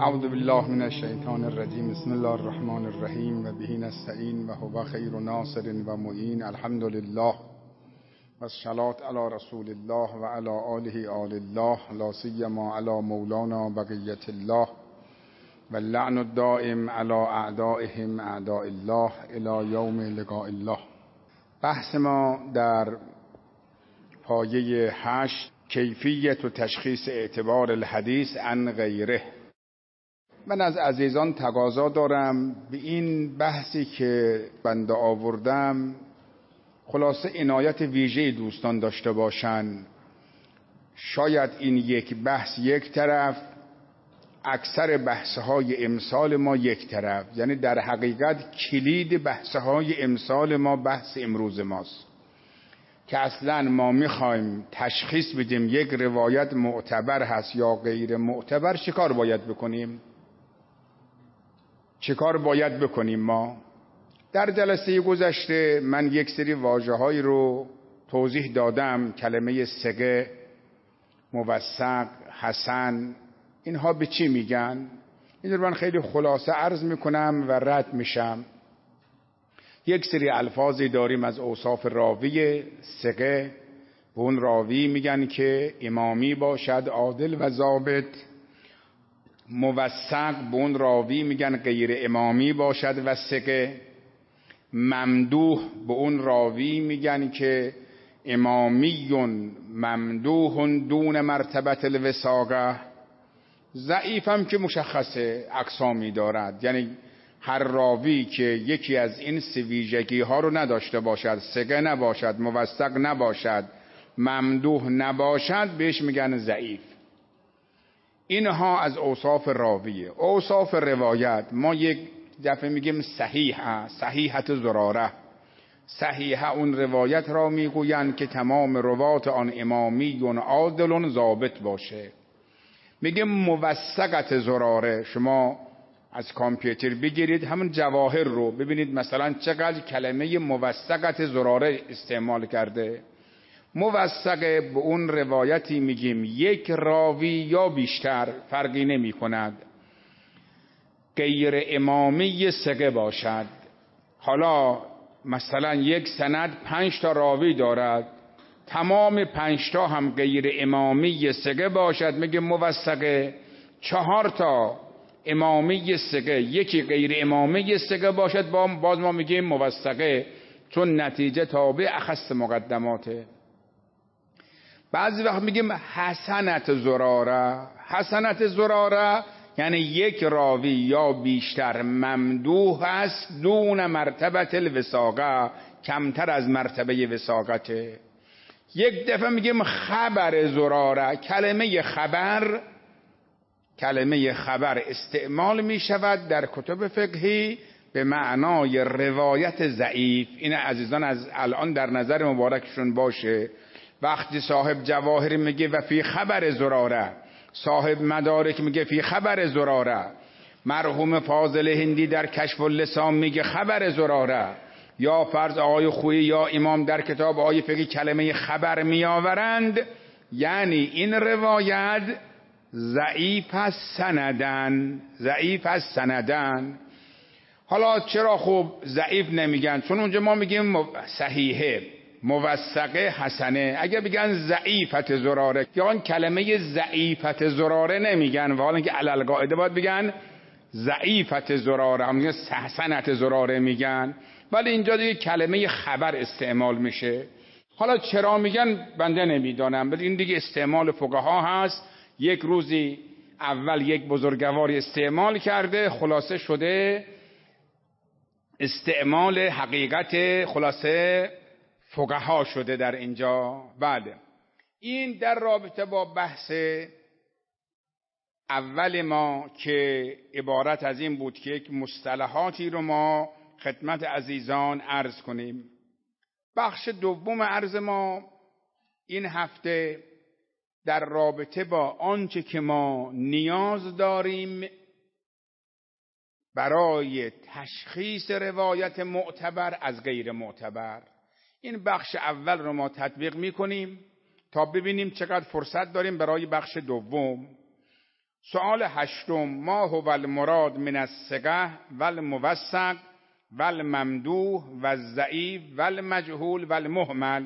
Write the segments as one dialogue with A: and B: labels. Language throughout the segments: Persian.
A: اعوذ بالله من الشیطان الرجیم. بسم الله الرحمن الرحیم و به نستعین و هو خیر ناصر و معین. الحمد لله و الصلاة علی رسول الله و علی آل الله، لا سیما علی مولانا بقیة الله و اللعن الدائم علی اعدائهم اعداء الله الی یوم لقاء الله. بحث ما در پایه 8 کیفیت و تشخیص اعتبار الحدیث عن غیره. من از عزیزان تقاضا دارم به این بحثی که بنده آوردم خلاصه عنایت ویژه دوستان داشته باشند. شاید این یک بحث یک طرف، اکثر بحث‌های امسال ما یک طرف، یعنی در حقیقت کلید بحث‌های امسال ما بحث امروز ماست که اصلا ما میخوایم تشخیص بدیم یک روایت معتبر هست یا غیر معتبر. چیکار باید بکنیم؟ چیکار باید بکنیم؟ ما در جلسه گذشته من یک سری واژه‌هایی رو توضیح دادم، کلمه ثقه، موثق، حسن، اینها به چی میگن؟ این رو من خیلی خلاصه عرض میکنم و رد میشم. یک سری الفاظی داریم از اوصاف راوی. ثقه به اون راوی میگن که امامی باشد، عادل و ضابط. موثق به اون راوی میگن غیر امامی باشد و ثقه. ممدوح به اون راوی میگن که امامی ممدوح دون مرتبه الوثاقه. ضعیف هم که مشخصه اقسامی دارد، یعنی هر راوی که یکی از این سه ویژگی ها رو نداشته باشد، ثقه نباشد، موثق نباشد، ممدوح نباشد، بهش میگن ضعیف. اینها از اوصاف راویه. اوصاف روایت ما یک دفعه میگیم صحیحه، صحیحت زراره. صحیحه اون روایت را میگویند که تمام روات آن امامی عادل ضابط باشه. میگیم موثقت زراره. شما از کامپیوتر بگیرید همون جواهر رو ببینید مثلا چقدر کلمه موثقت زراره استعمال کرده. موثقه به اون روایتی میگیم یک راوی یا بیشتر، فرقی نمی کند، غیر امامی ثقه باشد. حالا مثلا یک سند 5 تا راوی دارد، تمام 5 تا هم غیر امامی ثقه باشد، میگه موثقه. 4 تا امامی ثقه، یکی غیر امامی ثقه باشد، باز ما میگیم موثقه، چون نتیجه تابع اخص مقدماته. بعضی وقت میگیم حسنت زراره. حسنت زراره یعنی یک راوی یا بیشتر ممدوح است دون مرتبه الوثاقه، کمتر از مرتبه وثاقته. یک دفعه میگیم خبر زراره. کلمه خبر استعمال میشود در کتب فقهی به معنای روایت ضعیف. این عزیزان از الان در نظر مبارکشون باشه. وقتی صاحب جواهر میگه و فی خبر زراره، صاحب مدارک میگه فی خبر زراره، مرحوم فاضل هندی در کشف اللسان میگه خبر زراره، یا فرض آقای خویی یا امام در کتاب آقای فقهی کلمه خبر میآورند، یعنی این روایت ضعیف است سندن. ضعیف است سندن. حالا چرا خب ضعیف نمیگن؟ چون اونجا ما میگیم صحیحه، موثقه، حسنه. اگر بگن ضعیفت زراره یا اون کلمه ضعیفت زراره نمیگن، و حالا که علل قاعده باید بگن ضعیفت زراره، هم میگن حسنت زراره میگن، ولی اینجا دیگه کلمه خبر استعمال میشه. حالا چرا میگن بنده نمیدانم، ولی این دیگه استعمال فقها هست. یک روزی اول یک بزرگواری استعمال کرده، خلاصه شده استعمال حقیقت خلاصه فقها شده در اینجا. بعد این در رابطه با بحث اول ما که عبارت از این بود که یک مصطلحاتی رو ما خدمت عزیزان عرض کنیم. بخش دوم عرض ما این هفته در رابطه با آنچه که ما نیاز داریم برای تشخیص روایت معتبر از غیر معتبر. این بخش اول رو ما تطبیق میکنیم تا ببینیم چقدر فرصت داریم برای بخش دوم. سؤال هشتم: ما هو المراد من الثقة و الموثق و الممدوح و الضعیف و المجهول و المهمل؟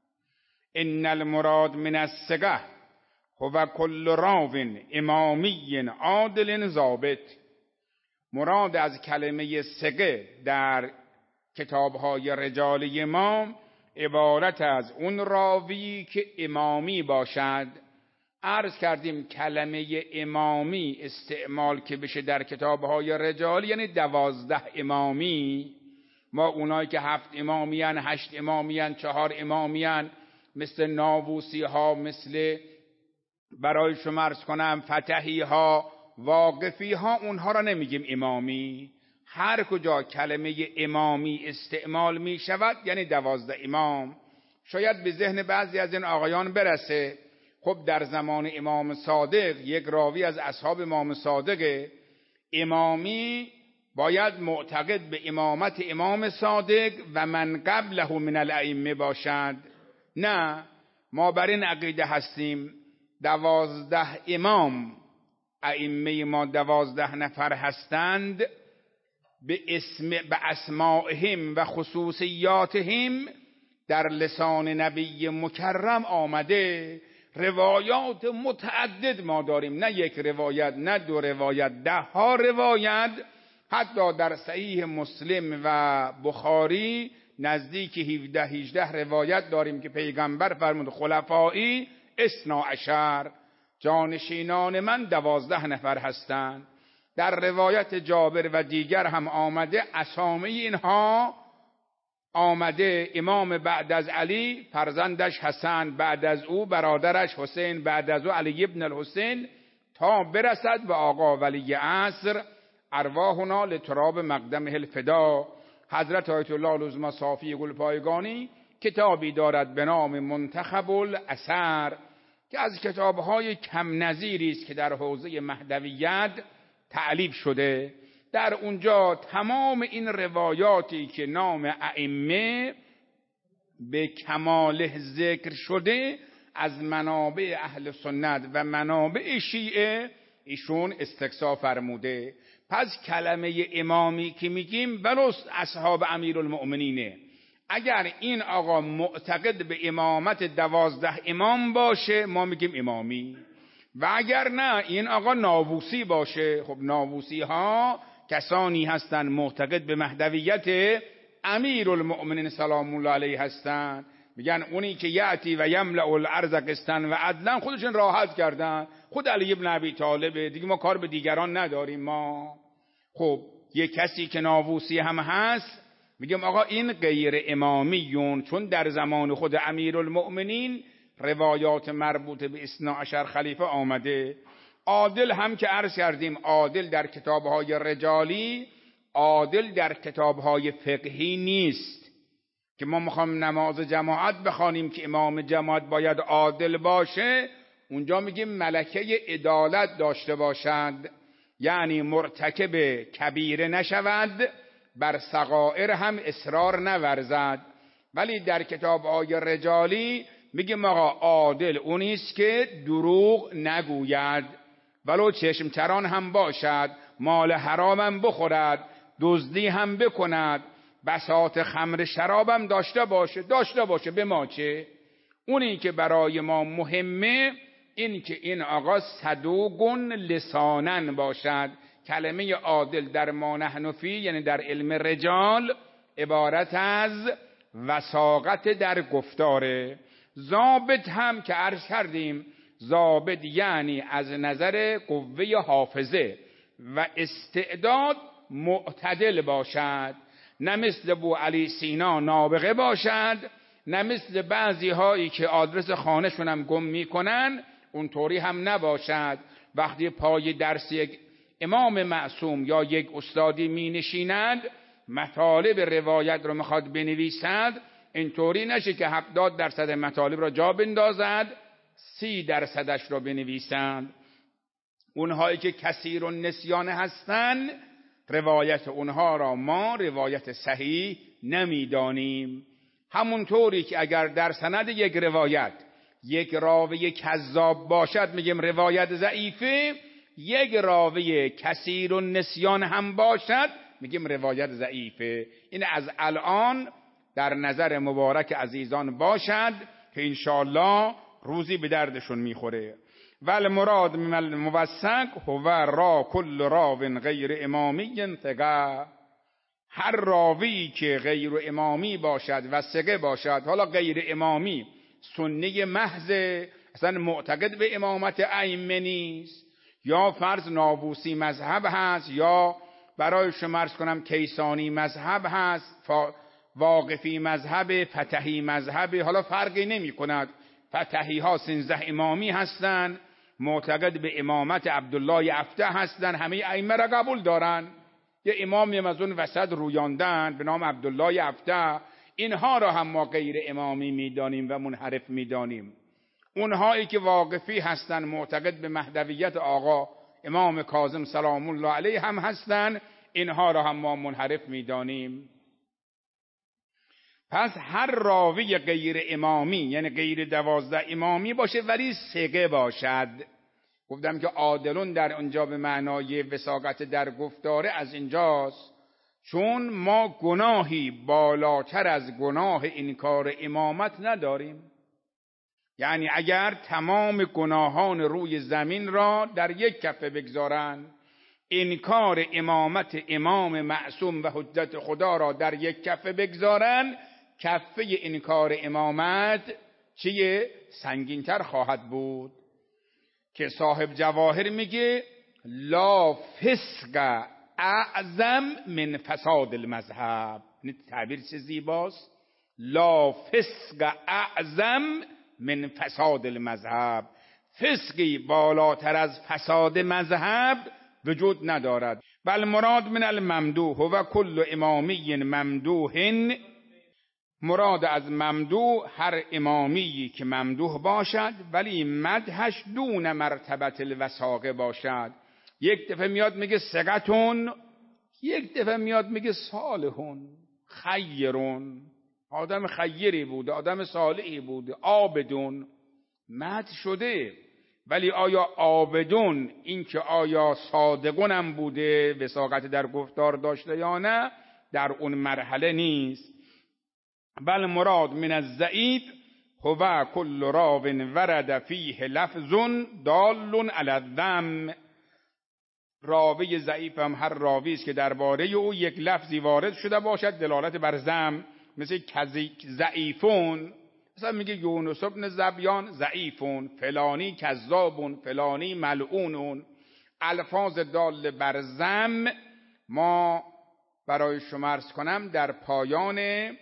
A: ان المراد من الثقة هو کل راو امامی عادل ضابط. مراد از کلمه ثقه در کتاب‌های رجالی ما عبارت از اون راوی که امامی باشد. عرض کردیم کلمه امامی استعمال که بشه در کتاب‌های رجالی یعنی 12 امامی. ما اونایی که 7 امامیان، 8 امامیان، 4 امامیان، مثل ناووسی ها، مثل برای شما عرض کنم فتحی ها، واقفی ها، اونها را نمیگیم امامی. هر کجا کلمه امامی استعمال می شود یعنی 12 امام. شاید به ذهن بعضی از این آقایان برسه خب در زمان امام صادق یک راوی از اصحاب امام صادق امامی باید معتقد به امامت امام صادق و من قبله من الائمه باشد. نه، ما بر این عقیده هستیم 12 امام، ائمه ما 12 نفر هستند، به اسمائهم و خصوصیاتهم در لسان نبی مکرم آمده. روایات متعدد ما داریم، نه یک روایت، نه دو روایت، 10 روایت. حتی در صحیح مسلم و بخاری نزدیک 17-18 روایت داریم که پیغمبر فرمود خلفایی 12، جانشینان من 12 نفر هستند. در روایت جابر و دیگر هم آمده اسامی اینها آمده. امام بعد از علی فرزندش حسن، بعد از او برادرش حسین، بعد از او علی ابن الحسین، تا برسد به آقا ولی عصر ارواحنا لتراب مقدمه الفدا. حضرت آیت الله العظمی صافی گلپایگانی کتابی دارد به نام منتخب الاثر که از کتاب‌های کم نظیری است که در حوزه مهدویت تألیف شده. در اونجا تمام این روایاتی که نام ائمه به کماله ذکر شده از منابع اهل سنت و منابع شیعه ایشون استقصا فرموده. پس کلمه امامی که میگیم ولو اصحاب امیرالمؤمنینه، اگر این آقا معتقد به امامت 12 امام باشه ما میگیم امامی، و اگر نه این آقا ناووسی باشه. خب ناووسی ها کسانی هستند معتقد به مهدویت امیرالمؤمنین سلام الله علیه هستند. میگن اونی که یأتی و یملأ الارض قسطا و عدلا خودشون راحت کردن، خود علی ابن ابی طالب، دیگه ما کار به دیگران نداریم ما. خب یک کسی که ناووسی هم هست میگم آقا این غیر امامیون، چون در زمان خود امیرالمؤمنین روایات مربوط به 12 خلیفه آمده. عادل هم که عرض کردیم عادل در کتابهای رجالی، عادل در کتابهای فقهی نیست که ما میخوام نماز جماعت بخوانیم که امام جماعت باید عادل باشه. اونجا میگیم ملکه عدالت داشته باشد، یعنی مرتکب کبیره نشود، بر صغائر هم اصرار نورزد. ولی در کتابهای رجالی میگیم آقا عادل اونیست که دروغ نگوید، ولو چشم چران هم باشد، مال حرام هم بخورد، دزدی هم بکند، بساط خمر شراب هم داشته باشه به ما چه. اونی که برای ما مهمه این که این آقا صدوقن لسانن باشد. کلمه عادل در ما نحن فی یعنی در علم رجال عبارت از وثاقت در گفتاره. ضابط هم که عرض کردیم ضابط یعنی از نظر قوه حافظه و استعداد معتدل باشد، نه مثل ابو علی سینا نابغه باشد، نه مثل بعضی هایی که آدرس خانه‌شون هم گم میکنن اونطوری هم نباشد. وقتی پای درس یک امام معصوم یا یک استادی می نشیند مطالب روایت رو میخواد بنویسد، اینطوری نشه که 70% مطالب را جا بندازد 30% رو بنویسند. اونهایی که کثیر النسیان هستند روایت اونها را ما روایت صحیح نمیدانیم. همونطوری که اگر در سند یک روایت یک راوی کذاب باشد میگیم روایت ضعیفه، یک راوی کثیر النسیان هم باشد میگیم روایت ضعیفه. این از الان در نظر مبارک عزیزان باشد که انشاءالله روزی به دردشون میخوره. والمراد من الموثق هو را کل راو غیر امامی ثقه، هر راوی که غیر امامی باشد و ثقه باشد. حالا غیر امامی سنی محض، اصلا معتقد به امامت ائمه نیست، یا فرض نابوسی مذهب هست، یا برای شما عرض کنم کیسانی مذهب هست، واقفی مذهب، فتحی مذهب، حالا فرقی نمی کند. فتحی ها 13 امامی هستند، معتقد به امامت عبدالله افتح هستند، همه ائمه را قبول دارن. یه امامی از اون وسط رویاندن به نام عبدالله افتح، اینها را هم ما غیر امامی میدانیم و منحرف میدانیم. اونهایی که واقفی هستند معتقد به مهدویت آقا امام کاظم سلام الله علیه هم هستند، اینها را هم ما منحرف میدانیم. پس هر راوی غیر امامی یعنی غیر 12 امامی باشه ولی ثقه باشد. گفتم که عادلون در اونجا به معنای وثاقت در گفتاره از اینجاست، چون ما گناهی بالاتر از گناه انکار امامت نداریم. یعنی اگر تمام گناهان روی زمین را در یک کفه بگذارند، انکار امامت امام معصوم و حجت خدا را در یک کفه بگذارند، کفه انکار امامت چیه؟ سنگینتر خواهد بود. که صاحب جواهر میگه لا فسق اعظم من فساد المذهب. این تعبیر چه زیباست، لا فسق اعظم من فساد المذهب. فسقی بالاتر از فساد مذهب وجود ندارد. بل مراد من الممدوح و کل امامی ممدوح، مراد از ممدوح هر امامی که ممدوح باشد ولی مدحش دون مرتبت الوثاقه باشد. یک دفعه میاد میگه ثقتون، یک دفعه میاد میگه صالحون، خیرون، آدم خیری بوده، آدم صالحی بوده، عابدون، مدح شده. ولی آیا عابدون این که آیا صادقون هم بوده، وثاقت در گفتار داشته یا نه، در اون مرحله نیست. بل مراد من الضعیف هو کل راو ورد فیه لفظ دال علی الذم. راوی ضعیف هم هر راوی است که درباره او یک لفظی وارد شده باشد دلالت بر ذم، مثل ضعیفون، مثلا میگه یونس ابن ذبیان ضعیفون، فلانی کذابون، فلانی ملعونون. الفاظ دال بر ذم ما برای شما عرض کنم در پایان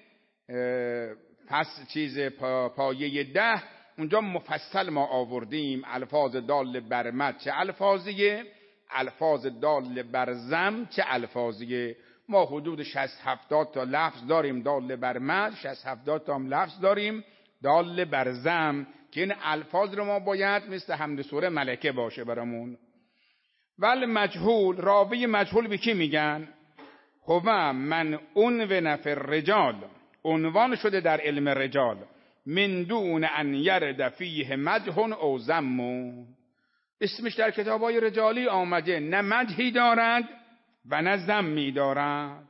A: پایه 10 اونجا مفصل ما آوردیم الفاظ دال بر مد چه الفاظیه، الفاظ دال بر ذم چه الفاظیه. ما حدود 60-70 تا لفظ داریم دال بر مد، 60-70 تا هم لفظ داریم دال بر ذم که این الفاظ رو ما باید مثل حمد سوره ملکه باشه برامون. ول مجهول، راوی مجهول به کی میگن؟ هو من عنون فی الرجال، عنوان شده در علم رجال، من دون ان یرد فیه مدح او ذم. اسمش در کتابای رجالی آمده، نه مدحی دارد و نه ذمی دارد.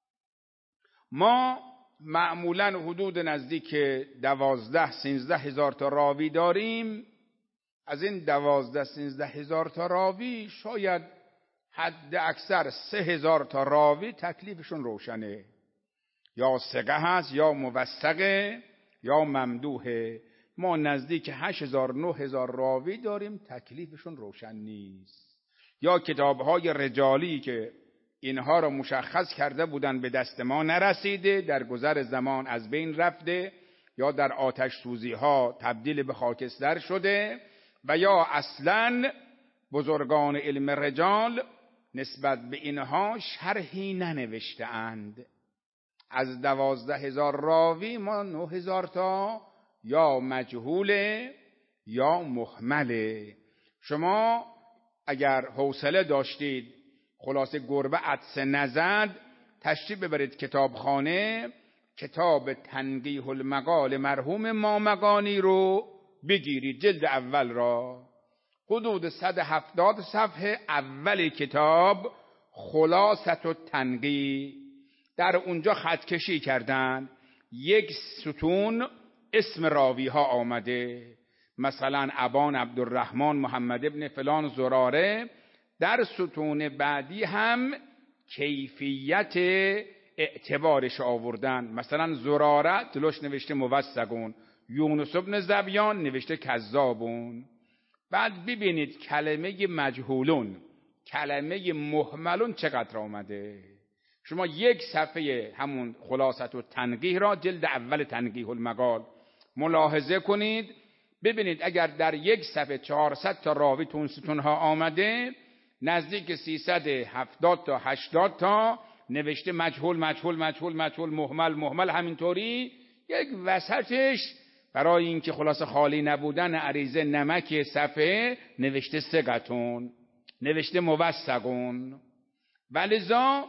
A: ما معمولا حدود نزدیک 12-13 هزار تا راوی داریم. از این 12-13 هزار تا راوی شاید حد اکثر 3,000 تا راوی تکلیفشون روشنه، یا ثقه هست یا موثقه یا ممدوحه. ما نزدیک 8,000-9,000 راوی داریم تکلیفشون روشن نیست، یا کتابهای رجالی که اینها را مشخص کرده بودن به دست ما نرسیده، در گذر زمان از بین رفته، یا در آتش سوزی ها تبدیل به خاکستر شده، و یا اصلاً بزرگان علم رجال نسبت به اینها شرحی ننوشته اند. از 12,000 راوی ما 9,000 تا یا مجهوله یا مهمله. شما اگر حوصله داشتید خلاصه گربه عطسه نزد، تشریف ببرید کتابخانه، کتاب تنقیح المقال مرحوم مامقانی رو بگیرید، جلد اول را. حدود 170 صفحه اول کتاب خلاصة التنقیح، در اونجا خط کشی کردن، یک ستون اسم راوی ها آمده، مثلا ابان عبدالرحمن محمد ابن فلان زراره، در ستون بعدی هم کیفیت اعتبارش آوردن، مثلا زراره جلوش نوشته موثقون، یونس ابن زبیان نوشته کذابون. بعد ببینید کلمه مجهولون، کلمه مهملون چقدر آمده. شما یک صفحه همون خلاصة التنقیح را جلد اول تنقیح المقال ملاحظه کنید، ببینید اگر در یک صفحه 400 تا راوی تون ستونها آمده، نزدیک 370 تا 80 تا نوشته مجهول مجهول مجهول مجهول، مهمل مهمل، همینطوری یک وسطش برای اینکه خلاصه خالی نبودن عریضه نمک صفحه نوشته ثقتون، نوشته موثقون. ولذا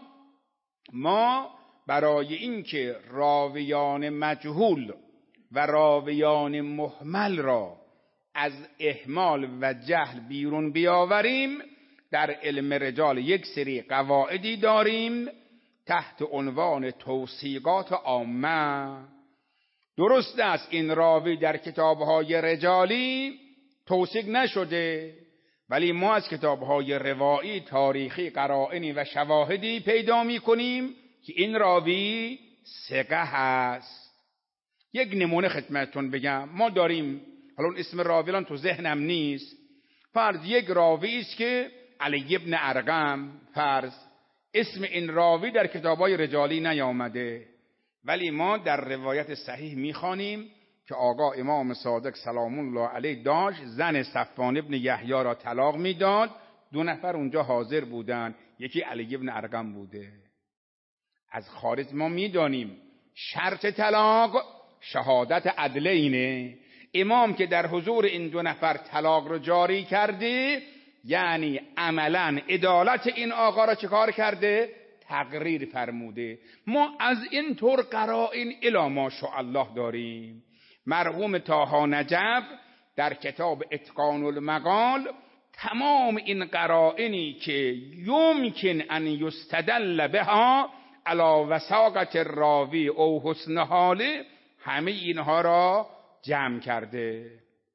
A: ما برای اینکه راویان مجهول و راویان مهمل را از اهمال و جهل بیرون بیاوریم، در علم رجال یک سری قواعدی داریم تحت عنوان توثیقات عامه. درست است این راوی در کتاب‌های رجالی توثیق نشده، ولی ما از کتاب‌های روایی، تاریخی، قرائنی و شواهدی پیدا می‌کنیم که این راوی ثقه هست. یک نمونه خدمتتون بگم، ما داریم، حالا اسم راوی تو ذهنم نیست، فرض یک راوی است که علی ابن ارقم، فرض اسم این راوی در کتاب‌های رجالی نیامده، ولی ما در روایت صحیح می‌خوانیم که آقا امام صادق سلام الله علیه داشت زن صفوان ابن یحیی را طلاق میداد، 2 نفر اونجا حاضر بودن، یکی علی ابن ارقم بوده. از خارج ما میدانیم شرط طلاق شهادت عدلینه. امام که در حضور این 2 نفر طلاق رو جاری کرده، یعنی عملاً عدالت این آقا را چه کار کرده؟ تقریر فرموده. ما از این طور قرائن الی ماشاءالله داریم. مرحوم طه نجف در کتاب اتقان المقال تمام این قرائنی که یمکن ان یستدل بها علی وثاقت الراوی او حسن حاله، همه اینها را جمع کرده.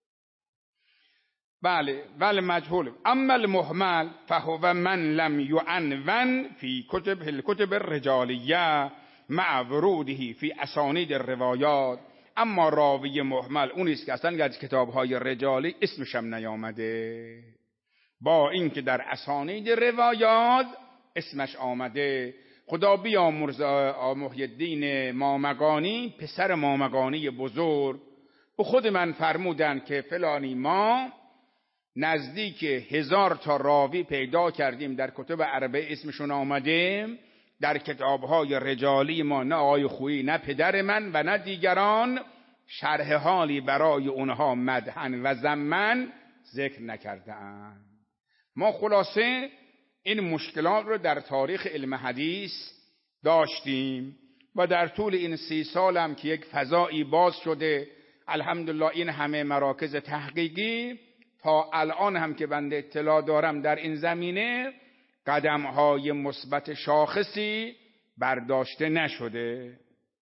A: بله ولی مجهول. اما المهمل فهو من لم يعنون فی کتب الرجالیه مع وروده فی اسانید الروایات. اما راوی محمل اون است که اصلا از کتاب‌های رجالی اسمش هم نیامده، با اینکه در اسانید روایات اسمش آمده. خدا بیامرز محی الدین مامگانی، پسر مامگانی بزرگ، به خود من فرمودن که فلانی ما نزدیک 1000 تا راوی پیدا کردیم در کتب اربعه اسمشون آمده، در کتاب‌های رجالی ما نه آقای خویی نه پدر من و نه دیگران شرح حالی برای اونها مدحن و ذمن ذکر نکرده‌اند. ما خلاصه این مشکلات رو در تاریخ علم حدیث داشتیم و در طول این 30 سال هم که یک فضایی باز شده، الحمدلله این همه مراکز تحقیقی، تا الان هم که بنده اطلاع دارم در این زمینه قدم‌های مثبت شاخصی برداشته نشده.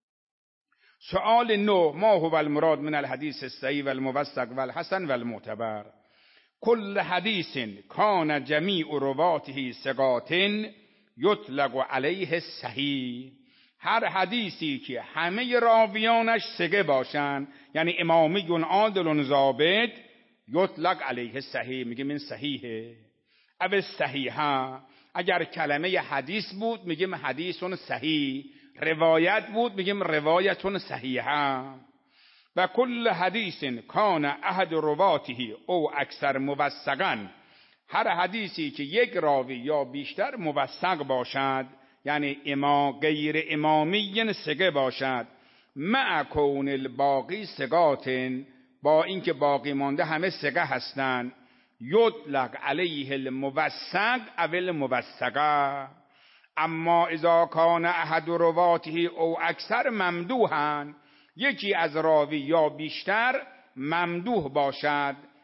A: سؤال 9: ما هو المراد من الحدیث الصحیح و الموثق و الحسن و المعتبر؟ کل حدیث کان جمیع رواته ثقات یطلق علیه صحیح. هر حدیثی که همه راویانش ثقه باشند، یعنی امامی عادل ضابط، یطلق علیه صحیح، میگه من صحیحه. او صحیحه، اگر کلمه حدیث بود میگیم حدیث صحیح، روایت بود میگیم روایت صحیحه. و کل حدیث کان احد رواته او اکثر موثقا، هر حدیثی که یک راوی یا بیشتر موثق باشد، یعنی غیر امامی ثقه باشد، مع کون الباقی ثقات، با اینکه باقی مانده همه ثقه هستند، یطلق علیه الموثق او الموثقه. اما اذا کان احد رواته او اکثر ممدوحا، یکی از راوی یا بیشتر ممدوح باشد،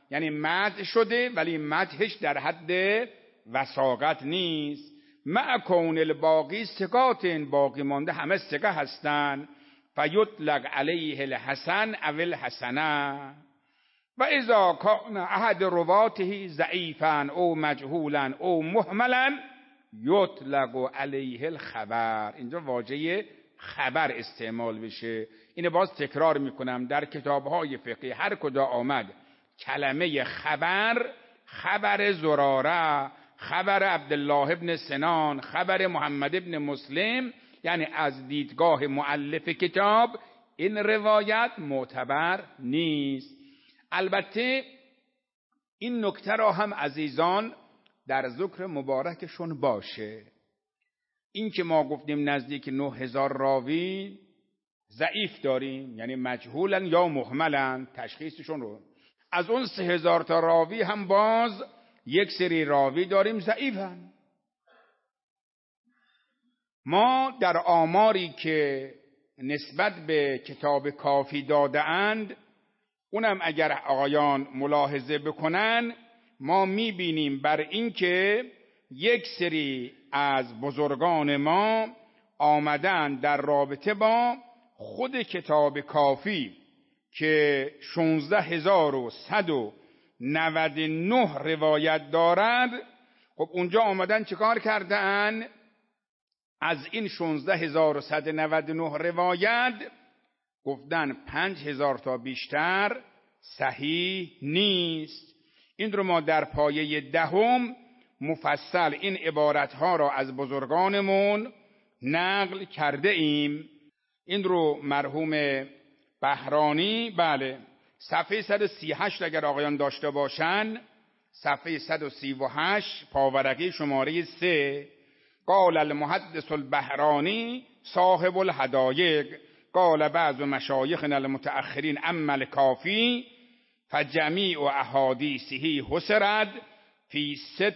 A: یعنی مدح شده ولی مدحش در حد وثاقت نیست. مع کون الباقی ثقات، باقی مانده همه ثقه هستن. فیطلق علیه الحسن او الحسنه. و اذا کان احد رواته ضعیفا او مجهولا او مهملا یطلق علیه الخبر. اینجا واژه خبر استعمال بشه. اینو باز تکرار میکنم، در کتابهای فقهی هر کجا آمد کلمه خبر، خبر زراره، خبر عبدالله ابن سنان، خبر محمد ابن مسلم، یعنی از دیدگاه مؤلف کتاب این روایت معتبر نیست. البته این نکته را هم عزیزان در ذکر مبارکشون باشه. این که ما گفتیم نزدیک 9000 راوی ضعیف داریم، یعنی مجهولن یا مهملن، تشخیصشون رو. از اون 3000 تا راوی هم باز یک سری راوی داریم ضعیفن. ما در آماری که نسبت به کتاب کافی داده اند، اونم اگر آقایان ملاحظه بکنن، ما میبینیم بر این که یک سری از بزرگان ما آمدن در رابطه با خود کتاب کافی که 16199 روایت دارد. خب اونجا آمدن چیکار کردن؟ از این 16199 روایت گفتن 5000 تا بیشتر صحیح نیست. این رو ما در پایه 10 مفصل این عبارتها را از بزرگانمون نقل کرده ایم. این رو مرحوم بهرانی، بله، صفحه 138 اگر آقایان داشته باشن، صفحه 138 پاورقی شماره 3، قال المحدث البهرانی صاحب الهدایق قال بعض مشایخنا المتأخرین اما الکافی فجمیع احادیثه حسرت فی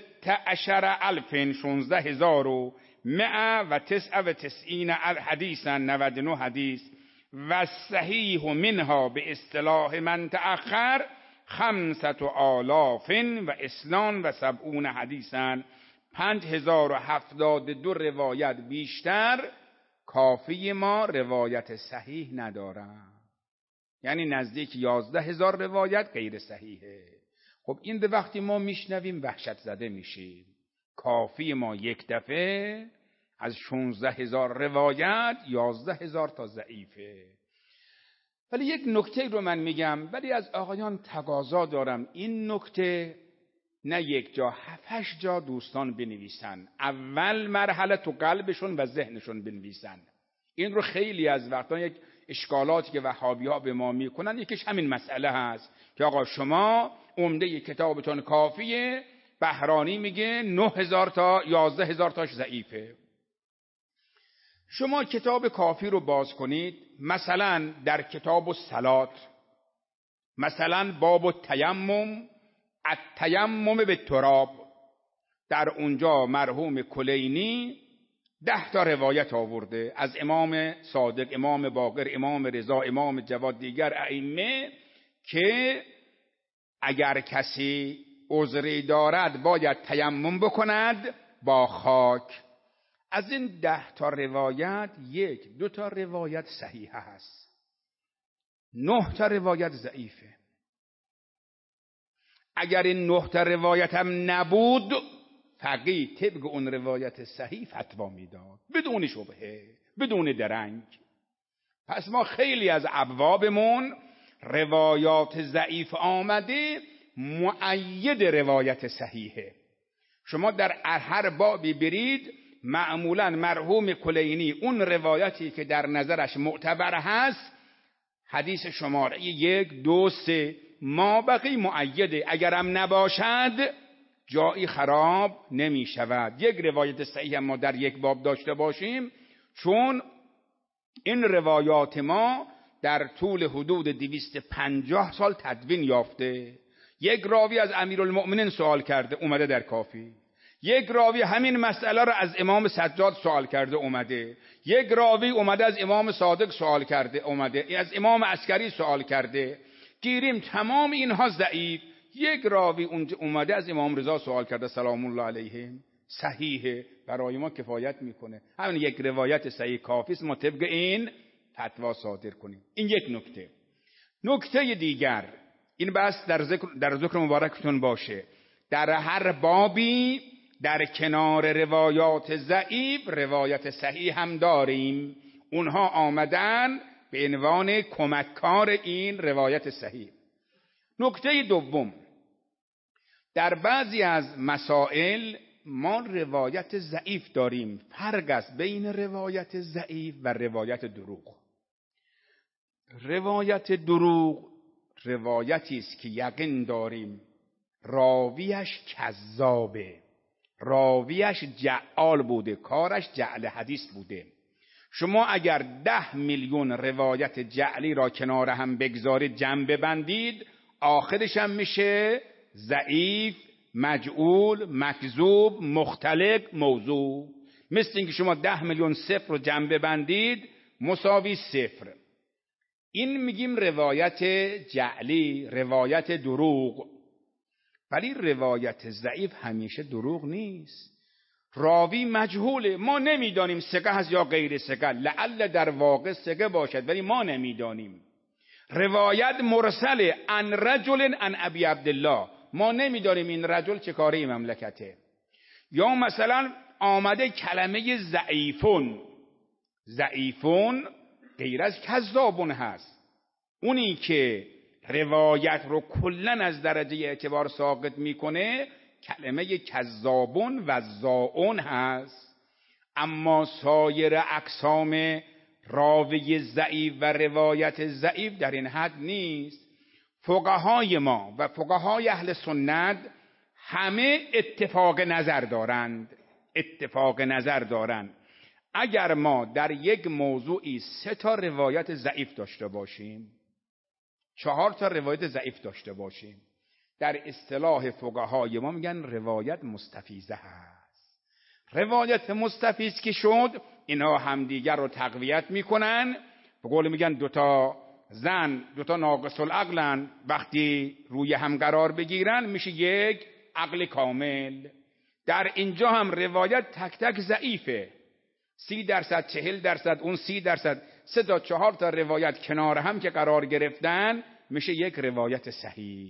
A: 16199 حدیثا، 99 حدیث، و صحیح منها به اصطلاح من تأخر 5072 حدیثا، 5072 روایت بیشتر کافی ما روایت صحیح ندارن، یعنی نزدیک 11000 روایت غیر صحیحه. خب این به وقتی ما میشنویم وحشت زده میشیم. کافی ما یک دفعه از 16000 روایت 11000 تا ضعیفه. ولی یک نکته رو من میگم، ولی از آقایان تقاضا دارم این نکته نه یک جا 7-8 جا دوستان بنویسن، اول مرحله تو قلبشون و ذهنشون بنویسن. این رو خیلی از وقتا یک اشکالاتی که وهابی ها به ما میکنن یکیش همین مسئله هست که آقا شما عمده کتابتون کافیه، بهرانی میگه 9000 تا 11000 تاش ضعیفه. شما کتاب کافی رو باز کنید، مثلا در کتاب الصلات، مثلا باب التیمم، التیمم بالتراب، در اونجا مرحوم کلینی 10 تا روایت آورده از امام صادق، امام باقر، امام رضا، امام جواد، دیگر ائمه که اگر کسی عذری دارد باید تیمم بکند با خاک. از این 10 تا روایت 1-2 تا روایت صحیحه هست، 9 تا روایت ضعیفه. اگر این 9 تا روایت هم نبود، فقیه طبق اون روایت صحیح فتوا میداد بدون شبهه، بدون درنگ. پس ما خیلی از ابوابمون روایات ضعیف آمده مؤید روایت صحیحه. شما در هر بابی برید، معمولا مرحوم کلینی اون روایتی که در نظرش معتبر هست حدیث شماره 1، 2، 3 ما بقی مؤیده، اگرم نباشد جایی خراب نمی شود. یک روایت صحیح ما در یک باب داشته باشیم، چون این روایات ما در طول حدود 250 سال تدوین یافته. یک راوی از امیرالمؤمنین سوال کرده اومده در کافی، یک راوی همین مسئله را از امام سجاد سوال کرده اومده، یک راوی اومده از امام صادق سوال کرده اومده، از امام عسکری سوال کرده. گیریم تمام اینها ضعیف، یک راوی اونجا اومده از امام رضا سوال کرده سلام الله علیه، صحیحه، برای ما کفایت میکنه. همین یک روایت صحیح کافی است ما طبق این فتوا صادر کنیم. این یک نکته. نکته دیگر، این بس در ذکر مبارکتون باشه، در هر بابی در کنار روایات ضعیف روایت صحیح هم داریم. اونها آمدن به عنوان کمککار این روایت صحیح. نکته دوم، در بعضی از مسائل ما روایت ضعیف داریم. فرق است بین روایت ضعیف و روایت دروغ. روایت دروغ روایتی است که یقین داریم راویش کذابه، راویش جعال بوده، کارش جعل حدیث بوده. شما اگر 10 میلیون روایت جعلی را کنار هم بگذارید، جمع ببندید، آخرش هم میشه ضعیف، مجعول، مکذوب، مختلق، موضوع. مثل اینکه شما 10 میلیون صفر رو جمع ببندید مساوی صفر. این میگیم روایت جعلی، روایت دروغ. ولی روایت ضعیف همیشه دروغ نیست. راوی مجهوله، ما نمیدانیم ثقه هست یا غیر ثقه، لعل در واقع ثقه باشد ولی ما نمیدانیم. روایت مرسل عن رجل عن ابی عبدالله، ما نمیدانیم این رجل چه کاره مملکته. یا مثلا آمده کلمه ضعیفون، ضعیفون غیر از کذابون هست. اونی که روایت رو کلن از درجه اعتبار ساقط میکنه کلمه کذابون و زائون هست. اما سایر اقسام راوی ضعیف و روایت ضعیف در این حد نیست. فقهای ما و فقهای اهل سنت همه اتفاق نظر دارند. اگر ما در یک موضوعی 3 تا روایت ضعیف داشته باشیم، 4 تا روایت ضعیف داشته باشیم، در اصطلاح فقهای ما میگن روایت مستفیضه هست. روایت مستفیض که شد، اینا همدیگر رو تقویت میکنن. به قول میگن 2 تا زن 2 تا ناقص العقلن، وقتی روی هم قرار بگیرن میشه یک عقل کامل. در اینجا هم روایت تک تک ضعیفه، 30%، 40%، اون 30%، 3 تا 4 تا روایت کنار هم که قرار گرفتن میشه یک روایت صحیح.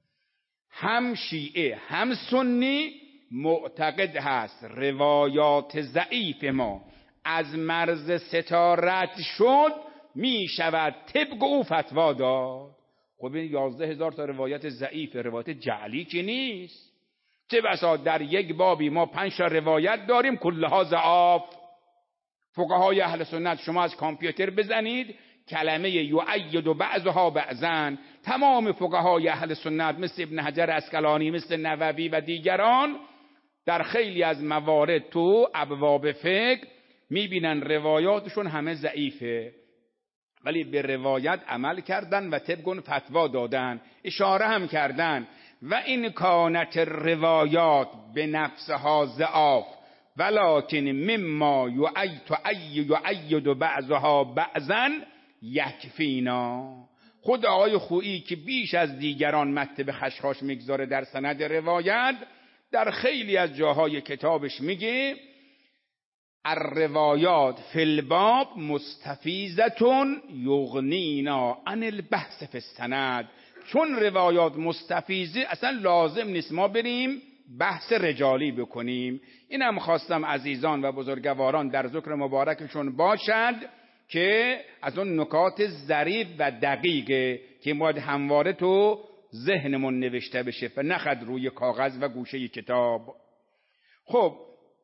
A: هم شیعه هم سنی معتقد هست روایات ضعیف ما از مرز 3 تا رد شد میشود طبق او فتوا داد. خب این 11,000 تا روایت ضعیف، روایت جعلی که نیست. چه بسا در یک بابی ما 5 تا روایت داریم کلها ضعاف. فقهای اهل سنت شما از کامپیوتر بزنید کلمه یؤید بعضها بعضا، تمام فقهای اهل سنت مثل ابن حجر اسقلانی، مثل نووی و دیگران در خیلی از موارد تو ابواب فقه میبینن روایاتشون همه ضعیفه، ولی به روایت عمل کردن و طبق اون فتوا دادن، اشاره هم کردن. و این کانت روایات به نفسها ضعاف ولکن مما یؤید بعضها بعضا یکفینا. خود آقای خویی که بیش از دیگران مکتب خشخاش میگذاره در سند روایت، در خیلی از جاهای کتابش میگه الروایات فی الباب مستفیضة یغنینا عن البحث فی السند. چون روایات مستفیضه اصلا لازم نیست ما بریم بحث رجالی بکنیم. اینم خواستم عزیزان و بزرگواران در ذکر مبارکشون باشد که از اون نکات ظریف و دقیقه که باید همواره تو ذهنمون نوشته بشه و نخد روی کاغذ و گوشه کتاب. خب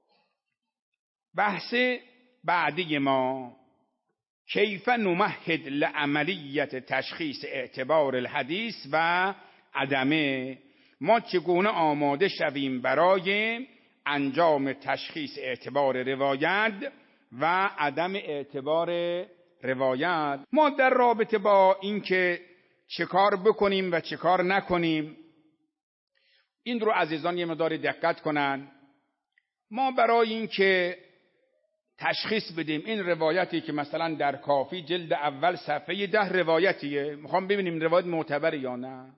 A: بحث بعدی ما کیف نمهد لعملیت تشخیص اعتبار الحدیث و عدمه. ما چگونه آماده شویم برای انجام تشخیص اعتبار روایت و عدم اعتبار روایت. ما در رابطه با اینکه چه کار بکنیم و چه کار نکنیم، این رو عزیزان یه مقدار دقت کنن. ما برای اینکه تشخیص بدیم این روایتی که مثلا در کافی جلد اول صفحه 10 روایتیه، میخوام ببینیم روایت معتبر یا نه.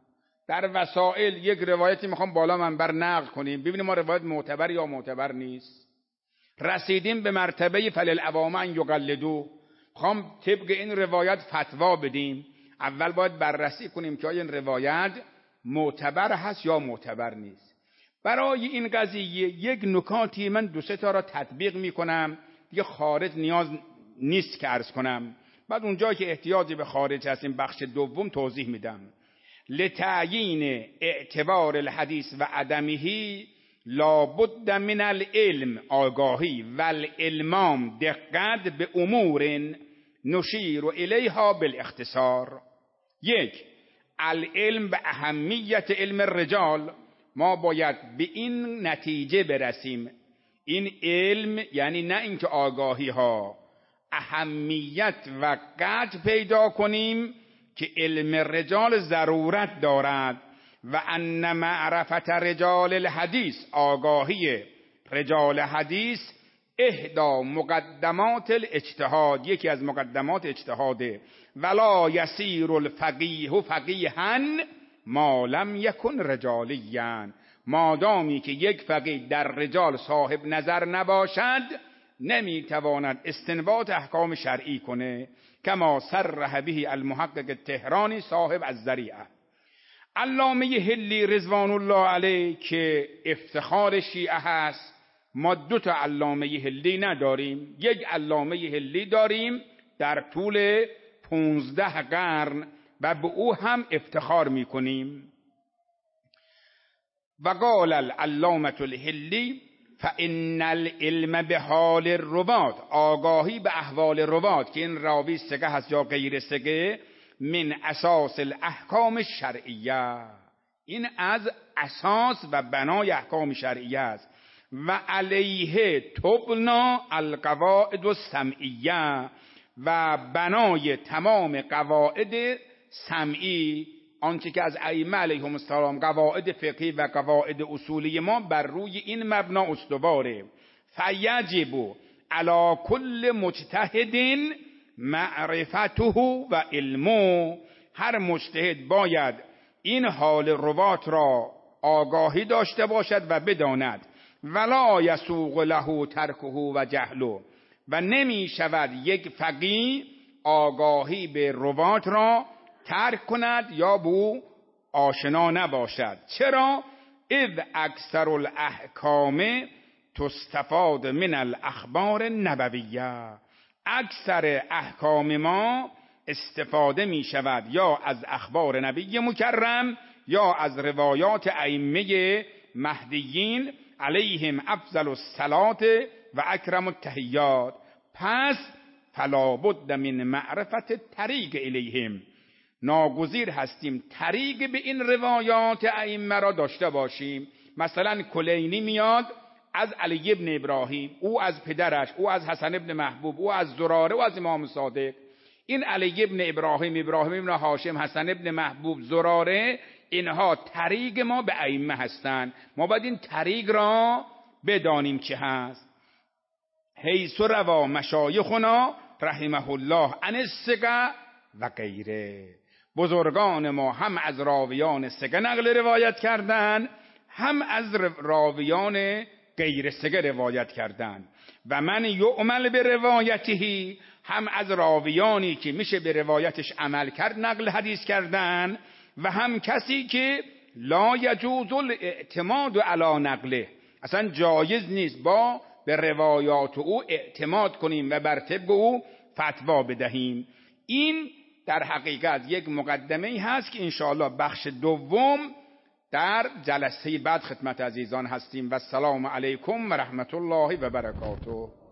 A: در وسائل یک روایتی میخوام بالا منبر نقل کنیم ببینیم ما روایت معتبر یا معتبر نیست. رسیدیم به مرتبه فللعوام ان یقلدوا، میخوام طبق این روایت فتوا بدیم. اول باید بررسی کنیم که آیا این روایت معتبر هست یا معتبر نیست. برای این قضیه یک نکاتی من 2-3 تا را تطبیق میکنم، دیگه خارج نیاز نیست که عرض کنم. بعد اونجایی که احتیاجی به خارج هستیم بخش دوم توضیح میدم. لتعیین اعتبار الحدیث و عدمه لابد من العلم، آگاهی، و الالمام، دقت به امور نشیر الیها بالاختصار. 1. العلم به اهمیت علم الرجال، ما باید به این نتیجه برسیم، این علم یعنی نه اینکه آگاهی ها، اهمیت و قدر پیدا کنیم که علم رجال ضرورت دارد و ان معرفت رجال الحدیث، آگاهی رجال حدیث، احدا مقدمات الاجتهاد، یکی از مقدمات اجتهاده. ولا یسیر الفقیه فقیها ما لم یکن رجالیا، مادامی که یک فقیه در رجال صاحب نظر نباشد نمیتواند استنباط احکام شرعی کنه، کما صرح به المحقق تهرانی صاحب الذریعه. علامه حلی رضوان الله علیه که افتخار شیعه هست، ما 2 تا علامه حلی نداریم، یک علامه حلی داریم در طول 15 قرن و به او هم افتخار میکنیم. و قال العلامة الحلی فإن العلم به حال الرواة، آگاهی به احوال رواة که این راوی ثقه هست یا غیر ثقه، من اساس الاحکام الشرعیه، این از اساس و بنای احکام شرعیه است. و علیه تبنا القواعد السمعیه، و بنای تمام قواعد سمعی، آنچه که از ائمه علیهم السلام قواعد فقهی و قواعد اصولی ما بر روی این مبنا استواره. فیجب علی کل مجتهد معرفته و علمه، هر مجتهد باید این حال روات را آگاهی داشته باشد و بداند. ولا یسوغ له ترکه و جهله، و نمی شود یک فقیه آگاهی به روات را ترک کند یا بو آشنا نباشد. چرا؟ اذ اکثر الاحکام تستفاد من الاخبار النبویه، اکثر احکام ما استفاده می شود یا از اخبار نبی مکرم یا از روایات ائمه مهدیین علیهم افضل الصلاة و اکرم التحیات. پس فلا بد من معرفت طریق الیهم، ناگزیر هستیم طریق به این روایات ائمه را داشته باشیم. مثلا کلینی میاد از علی ابن ابراهیم، او از پدرش، او از حسن ابن محبوب، او از زراره و از امام صادق. این علی ابن ابراهیم، ابراهیم ابن هاشم، حسن ابن محبوب، زراره، اینها طریق ما به ائمه هستند. ما باید این طریق را بدانیم چه هست. حیث روا مشایخنا رحمه الله عن الثقه و غیره، بزرگان ما هم از راویان ثقه نقل روایت کردند، هم از راویان غیر ثقه روایت کردند. و من یعمل به روایته، هم از راویانی که میشه به روایتش عمل کرد نقل حدیث کردن، و هم کسی که لا یجوز الاعتماد علی نقله، اصلا جایز نیست با به روایات او اعتماد کنیم و بر طبق او فتوا بدهیم. این در حقیقت یک مقدمه هست که انشاءالله بخش دوم در جلسه بعد خدمت عزیزان هستیم. و السلام علیکم و رحمت الله و برکاته.